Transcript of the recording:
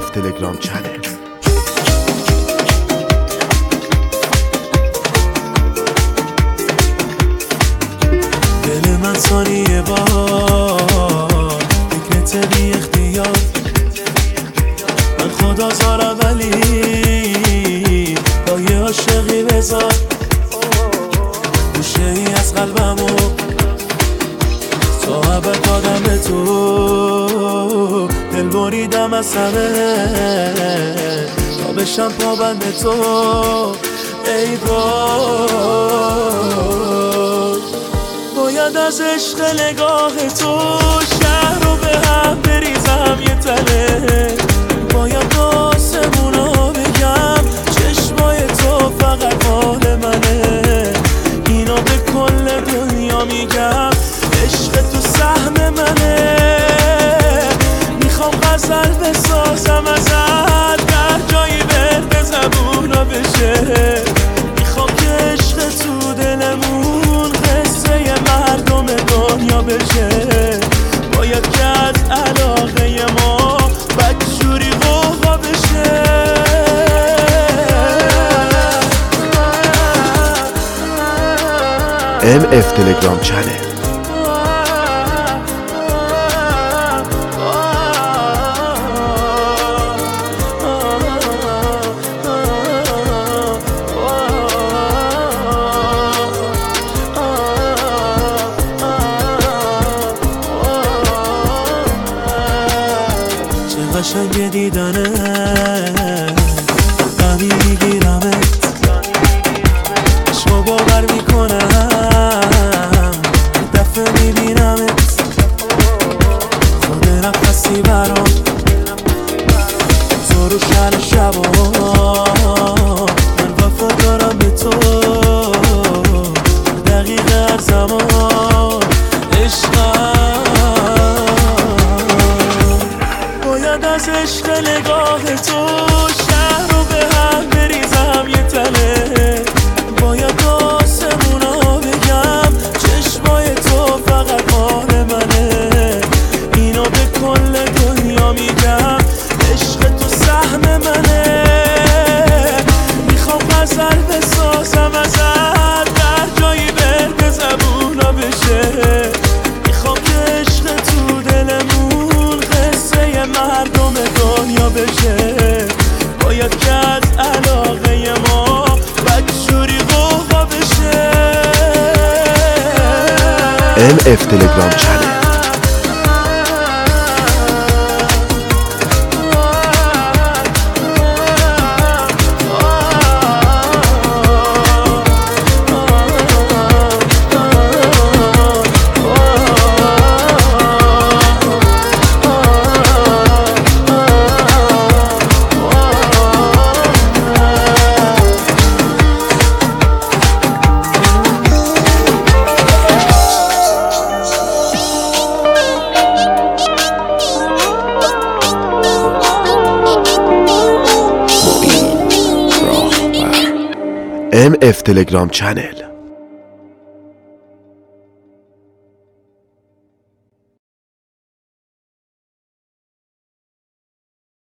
MF تلگرام چنل. دل من ثانیه بار فکرت بی اختیار، من خدا زارم ولی با یه عاشقی بذار گوشه ای از قلبمو صحبت دادم به تو، دل بریدم از همه تا بشم پابند تو. ای باید از عشق نگاه تو شهر رو به هم بریزم یه تله، باید آسمونا بگم چشمای تو فقط مال منه، اینا به کل دنیا میگم عشق تو سهم منه. میخوام غزل بسازم ازت در جایی ورد زبونا بشه، میخوام که عشق تو دلمون قصه مردم دنیا بشه، باید که از علاقه ما بدجوری غوغا بشه. MF تلگرام چنل. قشنگ دیدنه غمی میگیرمت، چشمو باور میکنم دفعه میبینمت، خود نفسی برام زور و شل شبا من وفا دارم به تو، دقیقه هر زمان عشقم، باید از عشق نگاه تو شهر رو به هم بریزم یه تله، باید آسمونا بگم چشمای تو فقط مال منه، اینا به کل دنیا میگم عشق تو سهم منه. میخوام غزل بسازم ازت در جایی ورد زبونا بشه، میخوام که عشق تو دلمون قصه مردم دنیا بشه، باید که از علاقه ما بدجوری غوغا بشه. MF تلگرام چنل. MF تلگرام چنل.